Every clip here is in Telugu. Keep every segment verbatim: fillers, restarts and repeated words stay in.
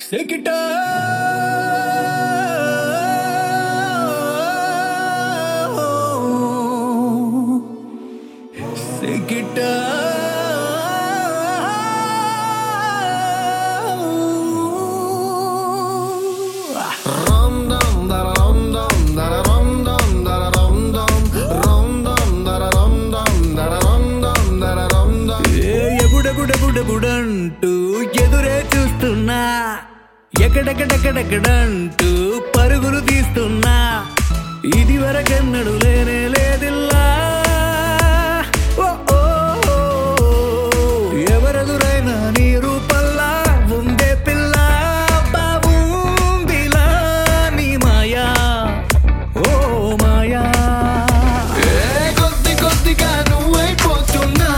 Sekita Sekita గుడంటూ ఎదురే చూస్తున్నా ఎక్కడెక్కడెక్కడెక్కడంటూ పరుగులు తీస్తున్నా ఇది వరకెన్నడు లేనే లేదిల్లా ఎవరెదురైనా నీ రూపల్లా ఉందే పిల్ల బాబుందిలా నీ మాయా ఓ మాయా కొద్ది కొద్దిగా నువ్వైపోతున్నా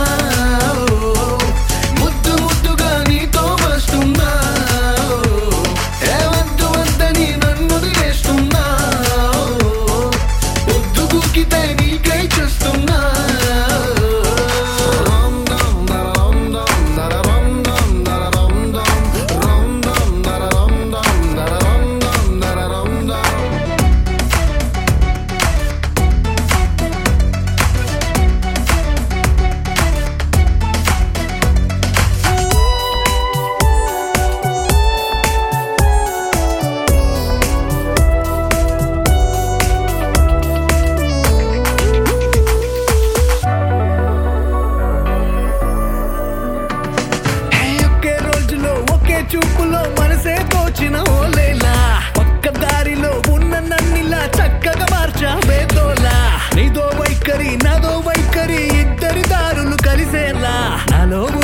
చూపులో మనసే తోచిన ఓలేలా పక్క దారిలో ఉన్న నన్నిలా చక్కగా మార్చావే తోలా నీదో వైఖరి నాదో వైఖరి ఇద్దరి దారులు కలిసేలా నాలో